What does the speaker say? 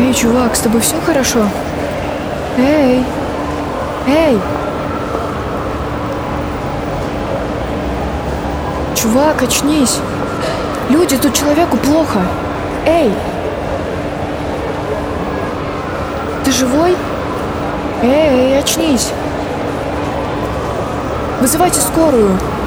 Эй, чувак, с тобой все хорошо? Эй! Эй! Чувак, очнись! Люди, тут человеку плохо! Эй! Ты живой? Эй, очнись! Вызывайте скорую!